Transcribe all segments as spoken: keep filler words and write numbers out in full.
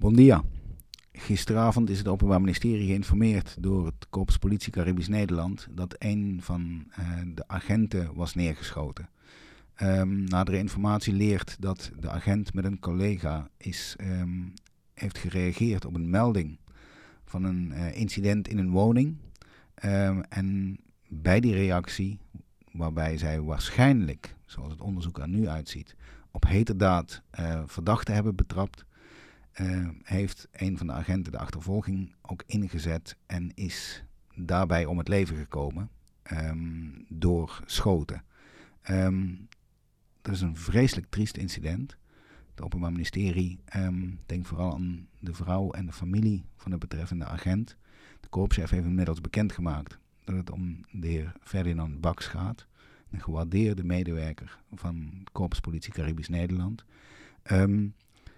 Bon dia. Gisteravond is het Openbaar Ministerie geïnformeerd door het Korps Politie Caribisch Nederland dat een van uh, de agenten was neergeschoten. Um, nadere informatie leert dat de agent met een collega is, um, heeft gereageerd op een melding van een uh, incident in een woning. Um, en bij die reactie, waarbij zij waarschijnlijk, zoals het onderzoek er nu uitziet, op heterdaad uh, verdachten hebben betrapt, Uh, heeft een van de agenten de achtervolging ook ingezet en is daarbij om het leven gekomen um, door schoten. Um, dat is een vreselijk triest incident. Het Openbaar Ministerie um, denkt vooral aan de vrouw en de familie van de betreffende agent. De korpschef heeft inmiddels bekendgemaakt dat het om de heer Ferdinand Baks gaat, een gewaardeerde medewerker van het Korps Politie Caribisch Nederland. Um,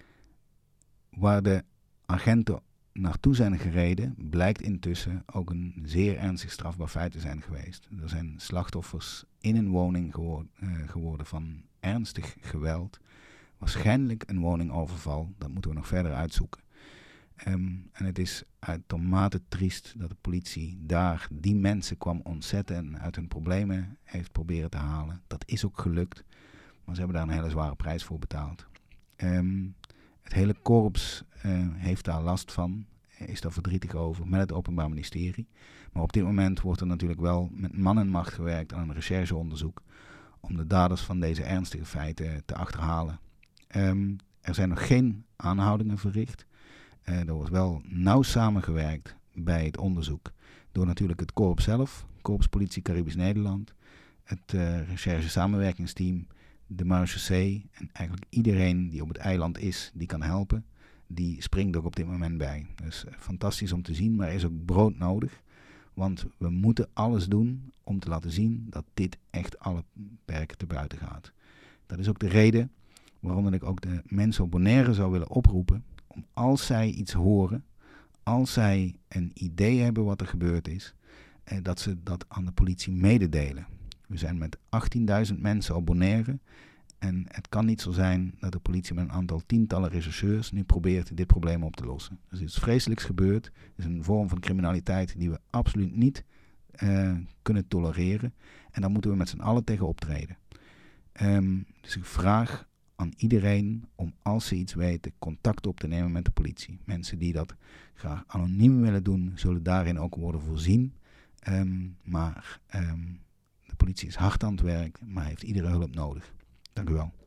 Waar de agenten naartoe zijn gereden, blijkt intussen ook een zeer ernstig strafbaar feit te zijn geweest. Er zijn slachtoffers in een woning geworden, uh, geworden van ernstig geweld. Waarschijnlijk een woningoverval, dat moeten we nog verder uitzoeken. Um, en het is uitermate triest dat de politie daar die mensen kwam ontzetten en uit hun problemen heeft proberen te halen. Dat is ook gelukt, maar ze hebben daar een hele zware prijs voor betaald. Um, Het hele korps uh, heeft daar last van, is daar verdrietig over met het Openbaar Ministerie. Maar op dit moment wordt er natuurlijk wel met man en macht gewerkt aan een rechercheonderzoek om de daders van deze ernstige feiten te achterhalen. Um, er zijn nog geen aanhoudingen verricht. Uh, er wordt wel nauw samengewerkt bij het onderzoek door natuurlijk het korps zelf, Korps Politie Caribisch Nederland, het uh, recherche samenwerkingsteam, de marechaussee en eigenlijk iedereen die op het eiland is, die kan helpen, die springt ook op dit moment bij. Dus uh, fantastisch om te zien, maar er is ook brood nodig. Want we moeten alles doen om te laten zien dat dit echt alle perken te buiten gaat. Dat is ook de reden waarom ik ook de mensen op Bonaire zou willen oproepen om als zij iets horen, als zij een idee hebben wat er gebeurd is, eh, dat ze dat aan de politie mededelen. We zijn met achttienduizend mensen op Bonaire en het kan niet zo zijn dat de politie met een aantal tientallen rechercheurs nu probeert dit probleem op te lossen. Er is iets vreselijks gebeurd. Het is een vorm van criminaliteit die we absoluut niet uh, kunnen tolereren. En daar moeten we met z'n allen tegen optreden. Um, dus ik vraag aan iedereen om, als ze iets weten, contact op te nemen met de politie. Mensen die dat graag anoniem willen doen, zullen daarin ook worden voorzien. Um, maar... Um, De politie is hard aan het werk, maar heeft iedere hulp nodig. Dank u wel.